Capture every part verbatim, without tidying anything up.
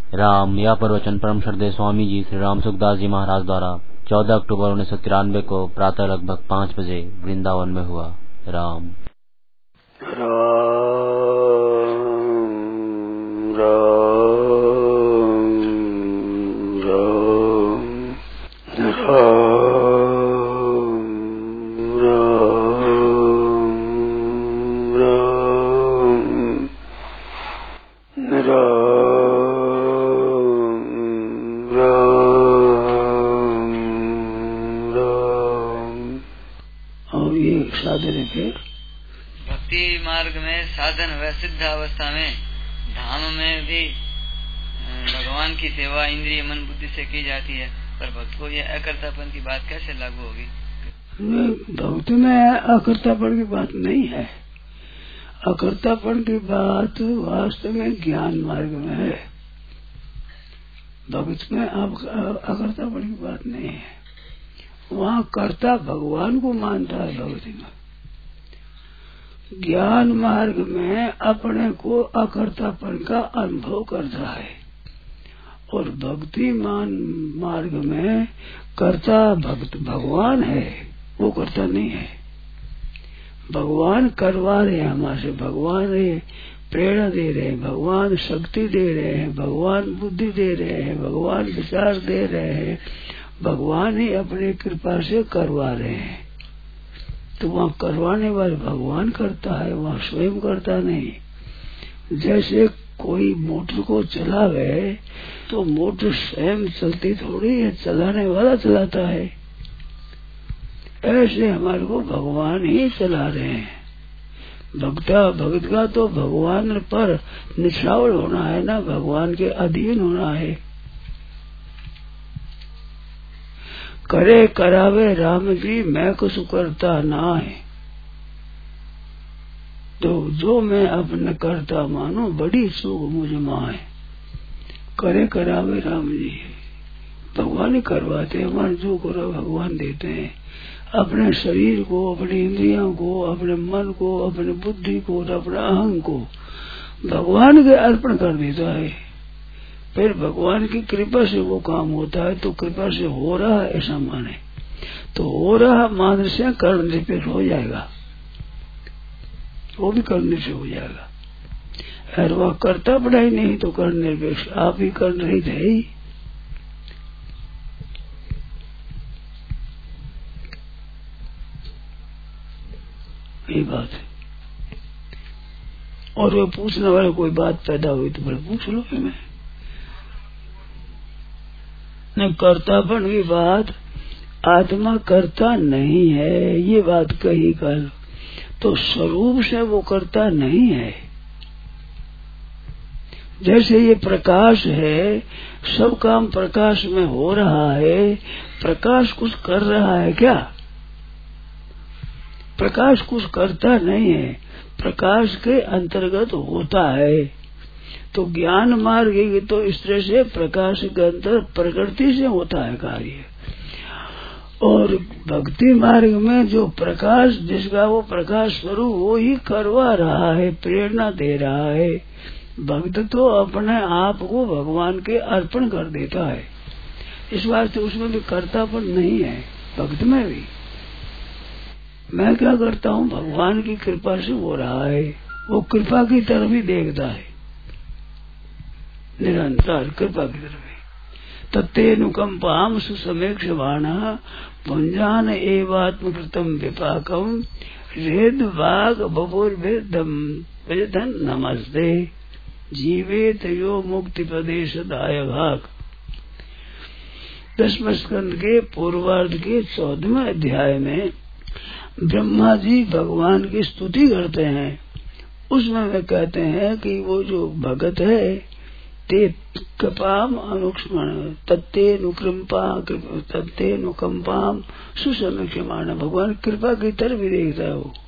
राम। यह प्रवचन परम श्रद्धेय स्वामी जी श्री राम सुखदास जी महाराज द्वारा चौदह अक्टूबर उन्नीस सौ तिरानवे को प्रातः लगभग पाँच बजे वृंदावन में हुआ। राम राम राम भक्ति मार्ग में साधन व सिद्ध अवस्था में धाम में भी भगवान की सेवा इंद्रिय मन बुद्धि से की जाती है, पर भक्त को यह अकर्तापन की बात कैसे लागू होगी? भक्ति में अकर्तापन की बात नहीं है। अकर्तापन की बात वास्तव में ज्ञान मार्ग में है। भक्त में अकर्तापन की बात नहीं है। वहाँ कर्ता भगवान को मानता है। भक्ति में ज्ञान मार्ग में अपने को अकर्तापन का अनुभव करता है, और भक्ति मान मार्ग में कर्ता भक्त भगवान है, वो कर्ता नहीं है। भगवान करवा रहे हैं हमारे से, भगवान प्रेरणा दे रहे हैं, भगवान शक्ति दे रहे हैं, भगवान बुद्धि दे रहे हैं, भगवान विचार दे रहे हैं, भगवान ही अपनी कृपा से करवा रहे हैं। तो वहाँ करवाने वाले भगवान करता है, वहाँ स्वयं करता नहीं। जैसे कोई मोटर को चलावे तो मोटर स्वयं चलती थोड़ी है, चलाने वाला चलाता है। ऐसे हमारे को भगवान ही चला रहे हैं। भक्ता भक्त का तो भगवान पर निछावर होना है ना, भगवान के अधीन होना है। करे करावे राम जी मैं कुछ करता ना है, तो जो मैं अपने करता मानो बड़ी सुख मुझ माँ है। करे करावे राम जी, भगवान ही करवाते हैं। हमारे जो करो भगवान देते हैं। अपने शरीर को, अपनी इंद्रियों को, अपने मन को, अपने बुद्धि को और अपने अहंग को भगवान के अर्पण कर देता है। फिर भगवान की कृपा से वो काम होता है, तो कृपा से हो रहा है ऐसा माने, तो हो रहा मान से करने पे हो जाएगा, वो भी करने से हो जाएगा। और वह करता पढ़ाई नहीं तो करने पे आप ही कर रही थे। ये बात है। और वो पूछने वाले कोई बात पैदा हुई तो बड़े पूछ लो। मैं न कर्तापन की बात, आत्मा करता नहीं है ये बात कही कर, तो स्वरूप से वो करता नहीं है। जैसे ये प्रकाश है, सब काम प्रकाश में हो रहा है, प्रकाश कुछ कर रहा है क्या? प्रकाश कुछ करता नहीं है, प्रकाश के अंतर्गत होता है। तो ज्ञान मार्ग तो इस तरह से प्रकाश के अंतर प्रकृति से होता है कार्य, और भक्ति मार्ग में जो प्रकाश जिसका वो प्रकाश स्वरूप वो ही करवा रहा है, प्रेरणा दे रहा है। भक्त तो अपने आप को भगवान के अर्पण कर देता है, इस वास्ते उसमें भी कर्तापन नहीं है। भक्त में भी मैं क्या करता हूँ, भगवान की कृपा से हो रहा है, वो कृपा की तरफ ही देखता है, निरंतर कृपा की तरफ। तत्तेनुकंपाम सुसमेक्षमाण भुंजान एवात्मकृतम विपाकम रेद वाग बपुर्भेदम वेदन नमस्ते जीवेत यो मुक्ति प्रदेश दायक। दसवें स्कंद के पूर्वार्ध के चौदहवें अध्याय में ब्रह्मा जी भगवान की स्तुति करते हैं। उसमें वे कहते हैं कि वो जो भगत है ते कृपाम अनुक्षमण तत्ते नुकृपा तत्ते नुकंपाम सुसमीक्षमाण, भगवान कृपा की तरफ भी देखता है वो,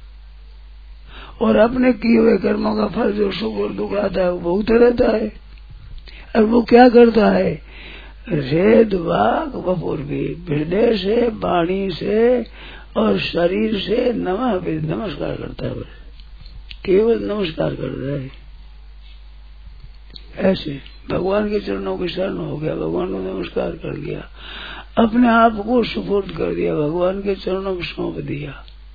और अपने किए हुए कर्मों का फल जो सुख और दुख आता है वो भोगता रहता है। और वो क्या करता है, रेद वाक बपुर भी हृदय से, वाणी से और शरीर से नमः नमस्कार करता है, बस केवल नमस्कार करता है। ऐसे भगवान के चरणों के शरण हो गया, भगवान को नमस्कार कर दिया, अपने आप को सुपुर्द कर दिया, भगवान के चरणों में सौंप दिया।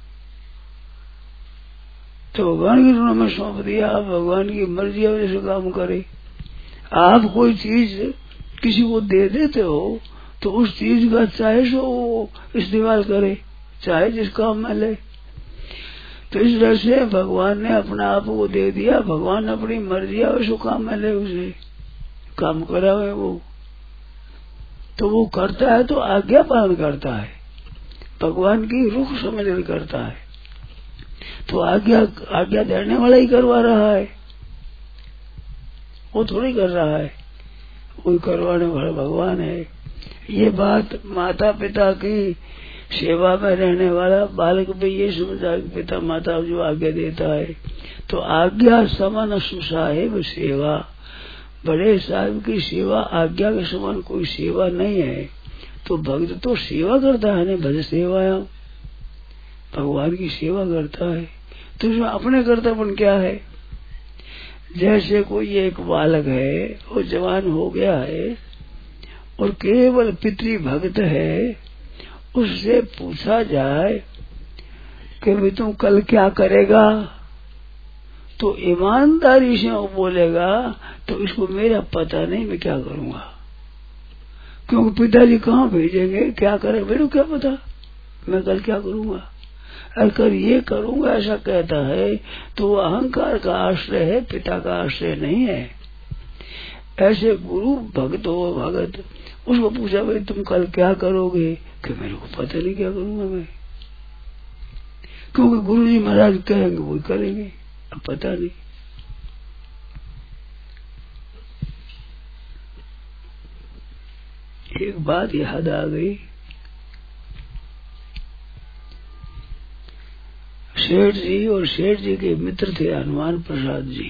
तो भगवान के चरणों में सौंप दिया, आप भगवान की मर्जी वजह से काम करे। आप कोई चीज किसी को दे देते हो तो उस चीज का चाहे सो वो इस्तेमाल करे, चाहे जिस काम में ले। तो इस तरह से भगवान ने अपना आप को दे दिया, भगवान अपनी मर्जी वैसे काम में ले, उसे काम करावे वो, तो वो करता है तो आज्ञा पालन करता है, भगवान की रुख समझ कर करता है। तो आज्ञा आज्ञा देने वाला ही करवा रहा है, वो थोड़ी कर रहा है, कोई करवाने वाला भगवान है। ये बात माता पिता की सेवा में रहने वाला बालक भी ये समझता है, पिता माता जो आज्ञा देता है तो आज्ञा समान सुसाहेब सेवा, बड़े साहब की सेवा आज्ञा के समान कोई सेवा नहीं है। तो भक्त तो सेवा करता है ना, भज सेवाया, भगवान की सेवा करता है। तो उसमें अपने कर्तव्य क्या है? जैसे कोई एक बालक है, वो जवान हो गया है और केवल पितृ भक्त है, उससे पूछा जाए कि भाई तुम कल क्या करेगा, तो ईमानदारी से वो बोलेगा तो इसको मेरा पता नहीं, मैं क्या करूंगा, क्योंकि पिताजी कहाँ भेजेंगे, क्या करे, मेरे को क्या पता मैं कल क्या करूंगा। अगर ये करूंगा ऐसा कहता है तो वो अहंकार का आश्रय है, पिता का आश्रय नहीं है। ऐसे गुरु भक्त हो भगत, उसको पूछा भाई तुम कल क्या करोगे, कि मेरे को पता नहीं क्या करूंगा मैं, क्योंकि गुरु जी महाराज कहेंगे वो करेंगे, अब पता नहीं। एक बात याद आ गई, सेठ जी और सेठ जी के मित्र थे हनुमान प्रसाद जी,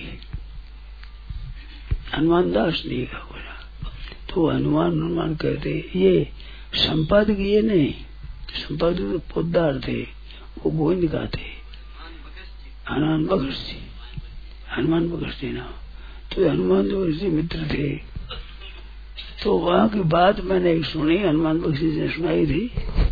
हनुमान दास जी का बोला। तो हनुमान हनुमान कहते, ये संपादक ये नहीं, संपादक तो पोदार थे, वो गोविंद का थे, हनुमान बख्श जी, हनुमान बख्श जी ना। तो हनुमान बख्श जी मित्र थे। तो वहाँ की बात मैंने एक सुनी, हनुमान बख्श जी ने सुनाई थी।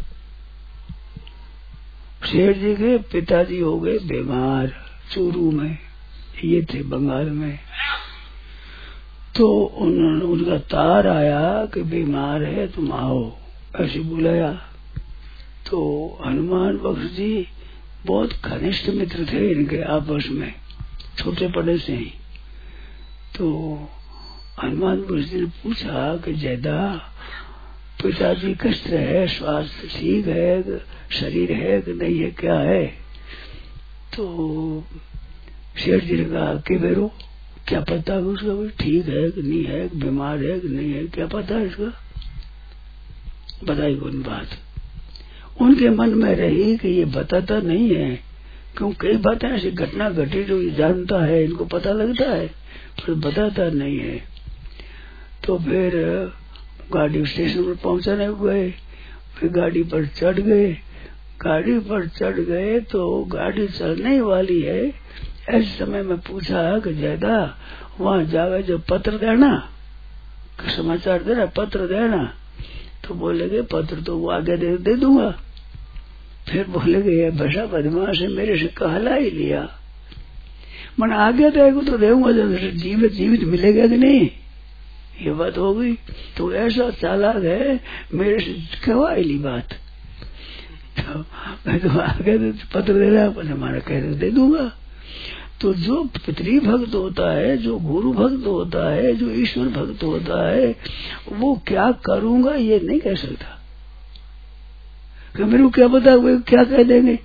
शेठ जी के पिताजी हो गए बीमार, चूरू में, ये थे बंगाल में। तो उन, उनका तार आया कि बीमार है तुम आओ, ऐसे बुलाया। तो हनुमान बख्श जी बहुत घनिष्ठ मित्र थे इनके आपस में, छोटे बड़े से ही। तो हनुमान बख्श जी ने पूछा कि जैदा पिताजी किस तरह है, स्वास्थ्य ठीक है, शरीर है कि नहीं है, क्या है। तो शेठ जी ने कहा कि बेरो क्या पता है उसका, ठीक है कि नहीं है, बीमार है कि नहीं है, क्या पता है इसका, बताई कौन बात। उनके मन में रही कि ये बताता नहीं है, क्यों कई बातें ऐसी घटना घटी जो ये जानता है, इनको पता लगता है, पर बताता नहीं है। तो फिर गाड़ी स्टेशन पर पहुंचाने गए, फिर गाड़ी पर चढ़ गए, गाड़ी पर चढ़ गए तो गाड़ी चलने वाली है। ऐसे समय में पूछा कि ज्यादा वहाँ जावे जो पत्र देना, समाचार देना, पत्र देना। तो बोलेगे पत्र तो वो आगे दे, दे दूंगा। फिर बोलेगे ये भैसा बदमाश है, मेरे से कहला ही लिया, मन आगे देगा तो देऊंगा, जब जीवित जीवित मिलेगा कि नहीं, ये बात हो गई। तो ऐसा चालाक है, मेरे से कहवा ली बात, तो मैं तो आगे तो पत्र दे रहा, हमारा कह दे दूंगा। तो जो पितृ भक्त होता है, जो गुरु भक्त होता है, जो ईश्वर भक्त होता है, वो क्या करूंगा ये नहीं कह सकता, कि मेरे को क्या पता वो क्या कह देंगे।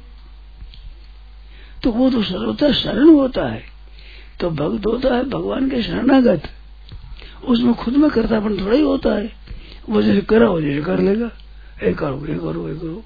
तो वो तो सर्वथा शरण होता है, तो भक्त होता है भगवान के शरणागत, उसमें खुद में कर्तापन थोड़ा ही होता है। वो जैसे करा हो जैसे कर लेगा, ए करो ये करो ये करो,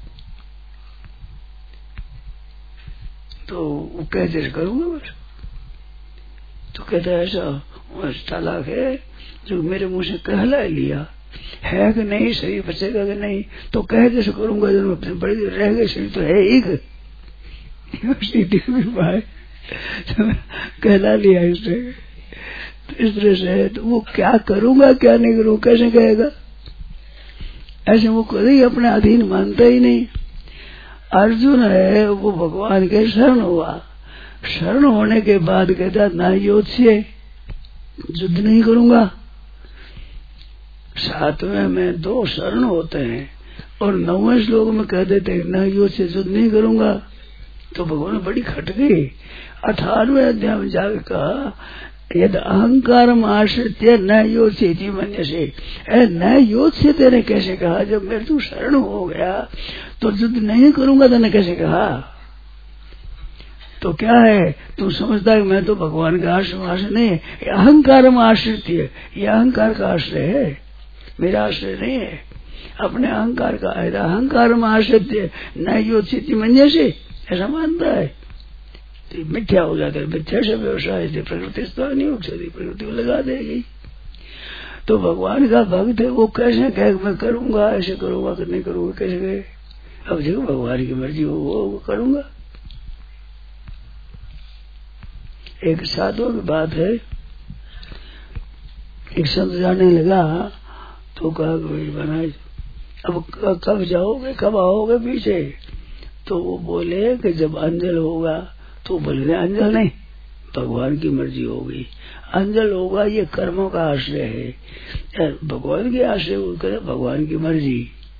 तो वो कह जैसे करूंगा बस। तो कहता है ऐसा चालाक है जो मेरे मुंह से कहला लिया है कि नहीं, शरीर बचेगा कि नहीं, तो कह जैसे करूंगा, जब बड़ी देर रह गए शरीर तो है ही, कहला लिया इससे। तो इस तरह से तो वो क्या करूंगा क्या नहीं करूंगा कैसे कहेगा? ऐसे वो कभी अपने अधीन मानता ही नहीं। अर्जुन है वो भगवान के शरण हुआ, शरण होने के बाद कहता ना युद्ध से युद्ध नहीं करूंगा। सातवें में दो शरण होते हैं और नौवें श्लोक में कह देते हैं न युद्ध से युद्ध नहीं करूंगा। तो भगवान बड़ी खट गई। अठारहवें अध्याय में जाकर कहा यद अहंकार आश्रित्य न युद्ध से मन्य से, न युद्ध से तेने कैसे कहा? जब मेरे तू शरण हो गया तो युद्ध नहीं करूंगा तेने कैसे कहा? तो क्या है तू समझता है मैं तो भगवान का आश्रय नहीं, अहंकार आश्रित है, ये अहंकार का आश्रय है, मेरा आश्रय नहीं है, अपने अहंकार का है। अहंकार में आश्रित न योचित मंजे से ऐसा मानता है तो मिथ्या हो जाता है। मिथ्या से व्यवसाय से प्रकृति नहीं हो सकती, प्रकृति को लगा देगी। तो भगवान का भक्त है वो कैसे कहे मैं करूंगा ऐसे करूंगा कि नहीं करूंगा कैसे कहे? अब देखो भगवान की मर्जी हो वो, वो करूंगा। एक साधु की बात है, एक संत जाने लगा तो कहा महाराज अब कब जाओगे कब आओगे पीछे? तो वो बोले कि जब अंजल होगा। तो बोले अंजल नहीं, भगवान की मर्जी होगी। अंजल होगा ये कर्मों का आश्रय है, भगवान के आश्रय वो करे भगवान की मर्जी,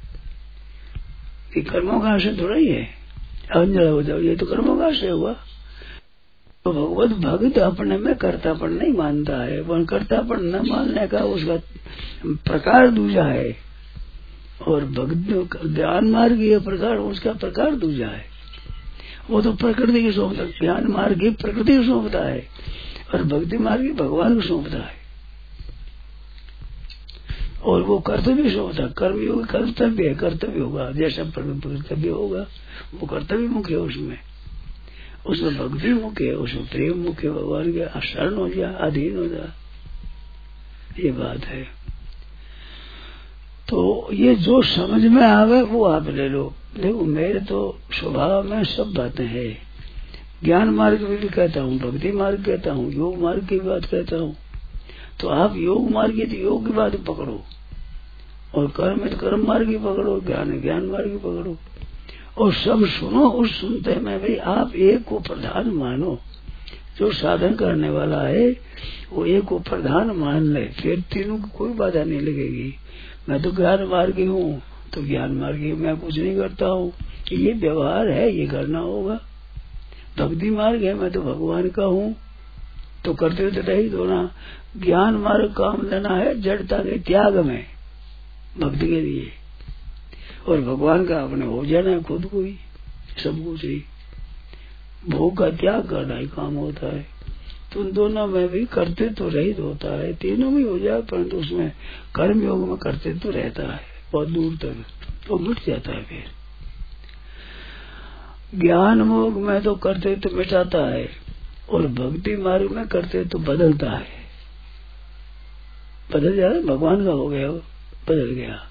ये कर्मों का आश्रय थोड़ा ही है। अंजल हो जाओ ये तो कर्मों का आश्रय हुआ। तो भगवत भक्त अपने में कर्तापन नहीं मानता है, वह कर्तापन न मानने का उसका प्रकार दूजा है, और भक्त ज्ञान मार्ग ये प्रकार उसका प्रकार दूजा है। वो तो प्रकृति की सौंपता, ज्ञान मार्ग ही प्रकृति को सौंपता है और भक्ति मार्ग ही भगवान को सौंपता है। और वो कर्तव्य सौंपता, कर्म योग कर्तव्य है, कर्तव्य होगा जैसा कर्तव्य होगा वो कर्तव्य मुख्य है, उसमें उसमें भक्ति मुख्य है, उसमें प्रेम मुख्य है, भगवान के शरण हो जा, अधीन हो जा, ये बात है। तो ये जो समझ में आवे वो आप ले लो। देखो मेरे तो स्वभाव में सब बातें हैं, ज्ञान मार्ग में भी कहता हूँ, भक्ति मार्ग कहता हूँ, योग मार्ग की बात कहता हूँ। तो आप योग मार्ग की तो योग की बात पकड़ो, और कर्म में तो कर्म मार्ग ही पकड़ो, ज्ञान ज्ञान मार्ग ही पकड़ो, और सब सुनो। उस सुनते में भी आप एक को प्रधान मानो। जो साधन करने वाला है वो एक को प्रधान मान ले, फिर तीनों को कोई बाधा नहीं लगेगी। मैं तो ज्ञान मार्गी हूँ तो ज्ञान मार्गी, मैं कुछ नहीं करता हूँ, ये व्यवहार है, ये करना होगा। भक्ति मार्ग है, मैं तो भगवान का हूँ तो करते तो रही दो ना। ज्ञान मार्ग काम लेना है जड़ता के त्याग में भक्ति के लिए, और भगवान का अपने हो जाना है खुद को ही, सब कुछ ही भोग का त्याग करना ही काम होता है। तो उन दोनों में भी करते तो रहित होता है, तीनों भी हो जाए, परंतु उसमें कर्म योग में करते तो रहता है बहुत दूर तक, तो मिट जाता है। फिर ज्ञान योग में तो करते तो मिटाता है, और भक्ति मार्ग में करते तो बदलता है, बदल जाता, भगवान का हो गया बदल गया।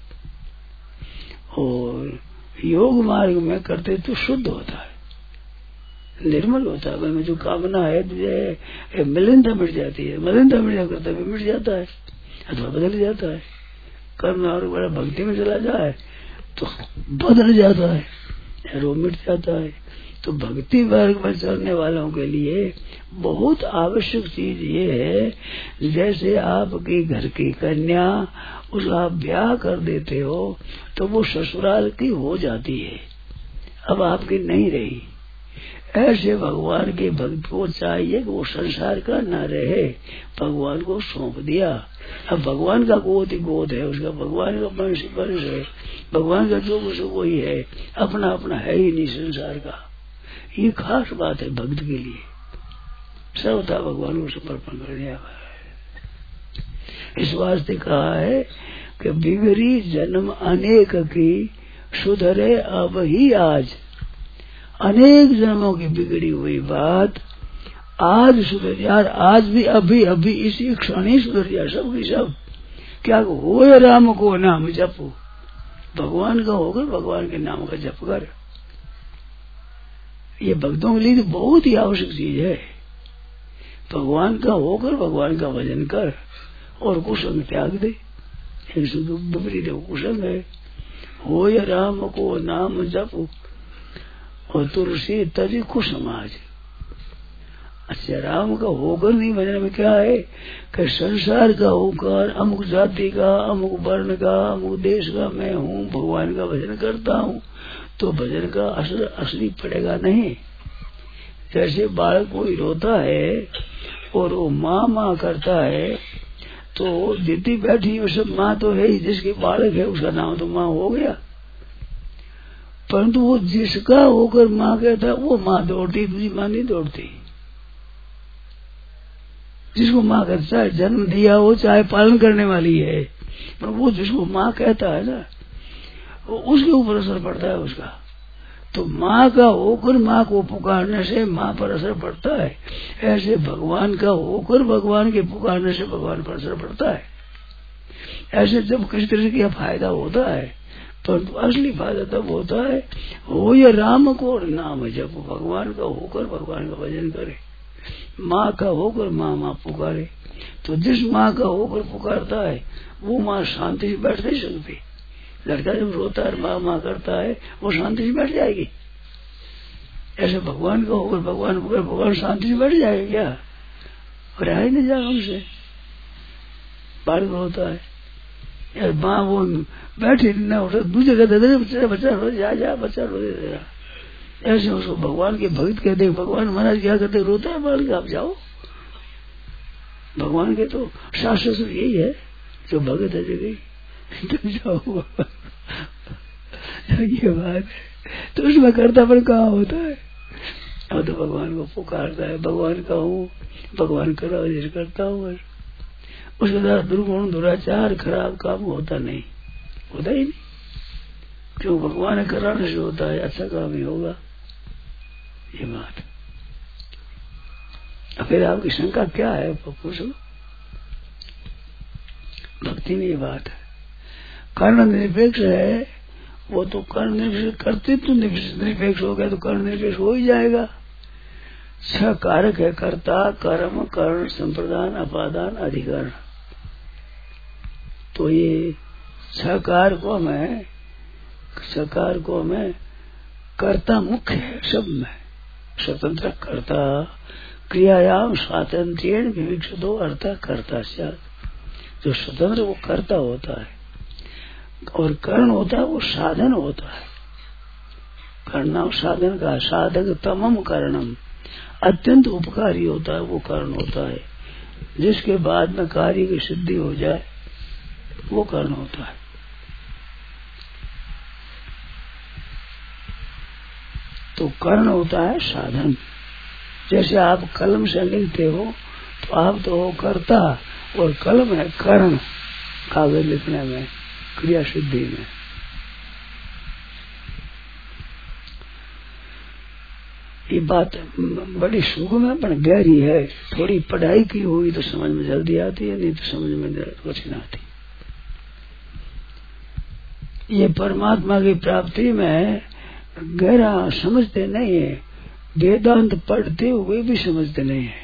और योग मार्ग में करते तो शुद्ध होता है, निर्मल होता है। में जो कामना है तुझे मिलनता मिट जाती है, मलिनता मिट जाता कर्तव्य मिट जाता है अथवा बदल जाता है। कर्म और बड़ा भक्ति में चला जाए तो बदल जाता है, वो मिट जाता है। तो भक्ति वर्ग में चलने वालों के लिए बहुत आवश्यक चीज ये है, जैसे आपके घर की कन्या उसका ब्याह कर देते हो तो वो ससुराल की हो जाती है, अब आपकी नहीं रही। ऐसे भगवान के भक्त को चाहिए कि वो संसार का न रहे, भगवान को सौंप दिया। अब भगवान का गोद ही गोद है, उसका भगवान का वंश वंश है, भगवान का जो कुछ वही है, अपना अपना है ही नहीं संसार का। ये खास बात है भक्त के लिए, सर्वथा भगवान को समर्पण कर दिया है। इस वास्ते कहा है कि बिगड़ी जन्म अनेक की सुधरे अब ही आज। अनेक जन्मों की बिगड़ी हुई बात आज सुधर यार, आज भी अभी अभी इसी क्षण ही सुधर जाए सब की सब। क्या हो राम को नाम जपो, भगवान का होकर भगवान के नाम का जप कर। ये भक्तों के लिए तो बहुत ही आवश्यक चीज है भगवान का होकर भगवान का भजन कर और कुसंग त्याग दे। एक शुद्ध विपरीत कुसंग है। हो या राम को नाम जप और तुलसी तजी कुसमाज। अच्छा, राम का होकर नहीं भजन में क्या है कि संसार का होकर अमुक जाति का, अमुक वर्ण का, अमुक देश का मैं हूँ, भगवान का भजन करता हूँ, तो भजन का असर असली पड़ेगा नहीं। जैसे बालक कोई रोता है और वो माँ माँ करता है, तो दीदी बैठी वो सब माँ तो है ही, जिसके बालक है उसका नाम तो माँ हो गया। परंतु वो जिसका होकर माँ कहता वो माँ दौड़ती, दूसरी माँ नहीं दौड़ती। जिसको माँ कहता है, जन्म दिया हो चाहे पालन करने वाली है, पर वो जिसको माँ कहता है ना, वो उसके ऊपर असर पड़ता है उसका। तो माँ का होकर माँ को पुकारने से माँ पर असर पड़ता है, ऐसे भगवान का होकर भगवान के पुकारने से भगवान पर असर पड़ता है। ऐसे जब किसी तरह का फायदा होता है, परंतु असली फायदा तब होता है हो या राम को नाम, जब भगवान का होकर भगवान का भजन करे, माँ का होकर माँ माँ पुकारे। तो जिस माँ का होकर पुकारता है वो माँ शांति से बैठ नहीं सकती। लड़का जब रोता है माँ माँ करता है, वो शांति से बैठ जाएगी। ऐसे भगवान का होकर भगवान पुकार, भगवान शांति से बैठ जाएगा क्या? रहा ही नहीं जाएगा उनसे। बालक रोता है यार, माँ वो बैठी न उठे, दूसरे कहते बच्चा बच्चा रो जा जा बच्चा रो दे दे। ऐसे उसको भगवान के भक्त कहते हैं। भगवान महाराज क्या कहते, रोता है बालक, आप जाओ। भगवान के तो शास्त्र से यही है, जो भगत है जगह तो जाओ। ये बात है। तो उसमें कर्तापन कहाँ होता है? अब तो भगवान को पुकारता है, भगवान का हूँ, भगवान का राज करता हूँ। उसके द्वारा दुर्गुण दुराचार खराब काम होता नहीं, होता ही नहीं। क्यों? भगवान कराने से होता है, अच्छा काम ही होगा। ये बात। फिर आपकी शंका क्या है पूछो। भक्ति में ये बात है, कर्ण निरपेक्ष है वो तो कर्ण निरपेक्ष, कर्तृत्व निरपेक्ष हो गया तो कर्ण निरपेक्ष हो ही जाएगा। छह कारक है, कर्ता, कर्म, कर्ण, संप्रदान, अपादान, अधिकरण। तो ये छह कारकों में छह कारकों में कर्ता मुख्य है। सब में स्वतंत्र कर्ता, क्रियायाम स्वातंत्र्येण विविक्षितो अर्थः कर्ता स्यात्। जो स्वतंत्र वो कर्ता होता है, और कर्ण होता है वो साधन होता है। कर्णा साधन का साधक तमम कर्णम, अत्यंत उपकारी होता है वो कर्ण होता है। जिसके बाद में कार्य की सिद्धि हो जाए वो कर्ण होता है। तो कर्ण होता है साधन। जैसे आप कलम से लिखते हो तो आप तो हो कर्ता, और कलम है कर्ण, कागज लिखने में, क्रिया सिद्धि में। ये बात बड़ी सूक्ष्म है पर गहरी है। थोड़ी पढ़ाई की हुई तो समझ में जल्दी आती है, नहीं तो समझ में कठिन आती। ये परमात्मा की प्राप्ति में गहरा समझते नहीं है, वेदांत पढ़ते हुए भी समझते नहीं है।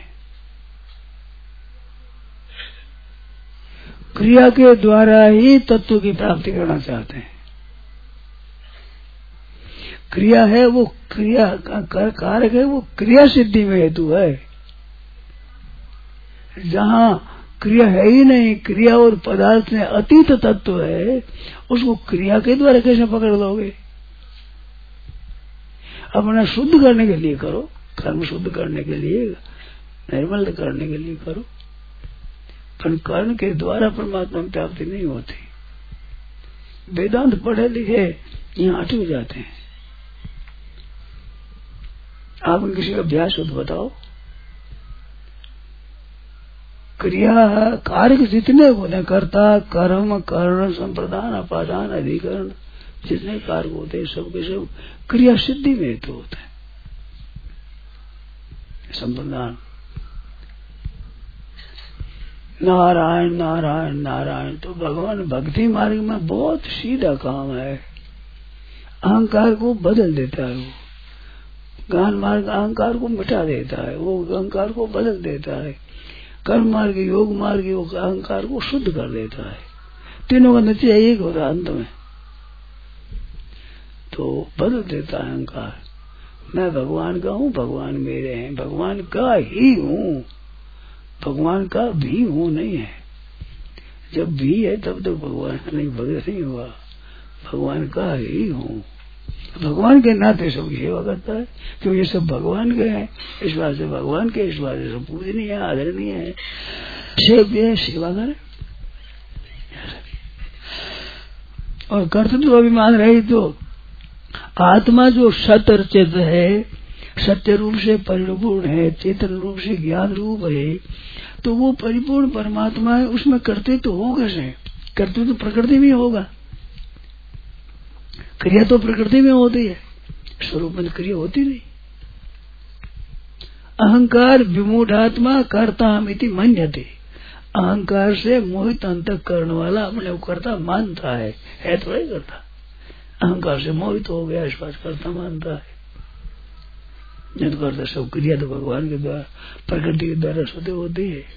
क्रिया के द्वारा ही तत्व की प्राप्ति करना चाहते हैं। क्रिया है वो क्रिया का कारक है, वो क्रिया सिद्धि में हेतु है। जहाँ क्रिया है ही नहीं, क्रिया और पदार्थ में अतीत तत्व है, उसको क्रिया के द्वारा कैसे पकड़ लोगे? अपना शुद्ध करने के लिए करो, कर्म शुद्ध करने के लिए, निर्मल करने के लिए करो, पर कर्म के द्वारा परमात्मा में प्राप्ति नहीं होती। वेदांत पढ़े लिखे यहाँ अटक जाते हैं। आप किसी का अभ्यास हो तो बताओ। क्रिया कार्य जितने होते हैं, कर्ता, कर्म, कर्ण, संप्रदान, अपादान, अधिकरण, जितने कार्य होते हैं सब के सब क्रिया सिद्धि में हेतु होते हैं। संप्रदान नारायण नारायण नारायण, तो भगवान भक्ति मार्ग में बहुत सीधा काम है। अहंकार को बदल देता है वो। ज्ञान मार्ग अहंकार को मिटा देता है, वो अहंकार को बदल देता है। कर्म मार्ग योग मार्ग वो अहंकार को शुद्ध कर देता है। तीनों का नतीजा एक होता है अंत में, तो बदल देता है अहंकार। मैं भगवान का हूँ, भगवान मेरे हैं, भगवान का ही हूँ, भगवान का भी हूँ नहीं है। जब भी है तब तो भगवान नहीं, भगत नहीं हुआ, भगवान का ही हूँ। भगवान के नाते सबकी सेवा करता है, क्योंकि ये सब भगवान के हैं, इस बात से भगवान के, इस बात से सब पूजनीय है, आदरणीय है, सेव्य है, सेवा करे। और कर्तृत्व अभिमान रही तो आत्मा जो सत्य चित है, सत्य रूप से परिपूर्ण है, चेतन रूप से ज्ञान रूप है, तो वो परिपूर्ण परमात्मा है, उसमें कर्तृत्व तो हो कैसे? कर्तृत्व तो प्रकृति में होगा, क्रिया तो प्रकृति में होती है, स्वरूप में क्रिया होती नहीं। अहंकार विमूढ़ात्मा कर्तामिति मन्यते, अहंकार से मोहित अंतःकरण वाला अपने को कर्ता मानता है, है तो नहीं करता, अहंकार से मोहित हो गया, इस बात कर्ता मानता है। नहीं तो करता सब क्रिया तो भगवान के द्वारा, प्रकृति के द्वारा स्वतः होती है।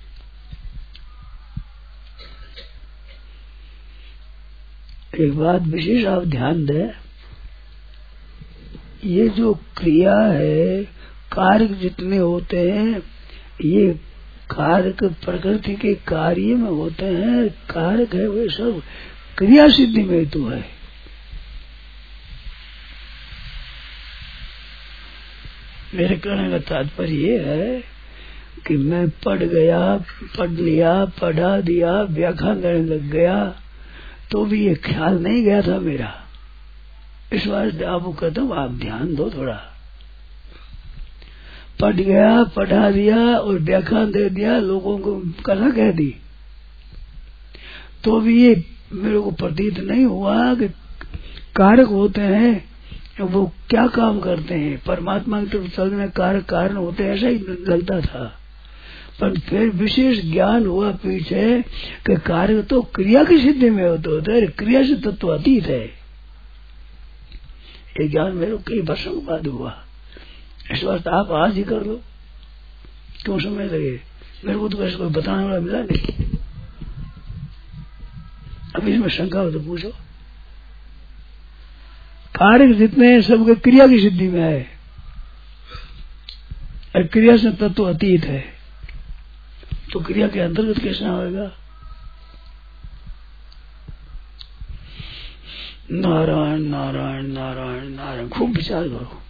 एक बात विशेष आप ध्यान दें, ये जो क्रिया है, कार्य जितने होते हैं, ये कारक प्रकृति के कार्य में होते हैं, कारक है वे सब क्रिया सिद्धि में हेतु है। मेरे कहने का तात्पर्य ये है कि मैं पढ़ गया, पढ़ लिया, पढ़ा दिया, व्याख्यान करने लग गया, तो भी ये ख्याल नहीं गया था मेरा। इस बार आपको कहता हूँ आप ध्यान दो थोड़ा। पढ़ गया, पढ़ा दिया और व्याख्यान दे दिया, लोगों को कथा कह दी, तो भी ये मेरे को प्रतीत नहीं हुआ कि कारक होते हैं, वो क्या काम करते हैं, परमात्मा की तरफ चलने कारक कारण होते हैं, ऐसा ही लगता था। पर फिर विशेष ज्ञान हुआ पीछे कि कार्य तो क्रिया की सिद्धि में होते होते है, क्रिया से तत्व अतीत है। ये ज्ञान मेरे को कई वर्षों के बाद हुआ। इस बात आप आज ही कर लो, क्यों समय लगे? मेरे को तो वैसे कोई बताने वाला मिला नहीं। अब इसमें शंका हो तो पूछो। कार्य जितने हैं सबके क्रिया की सिद्धि में है, और क्रिया से तत्व अतीत है, तो क्रिया के अंतर्गत कैसे होगा? नारायण नारायण नारायण नारायण, खूब विचार करो।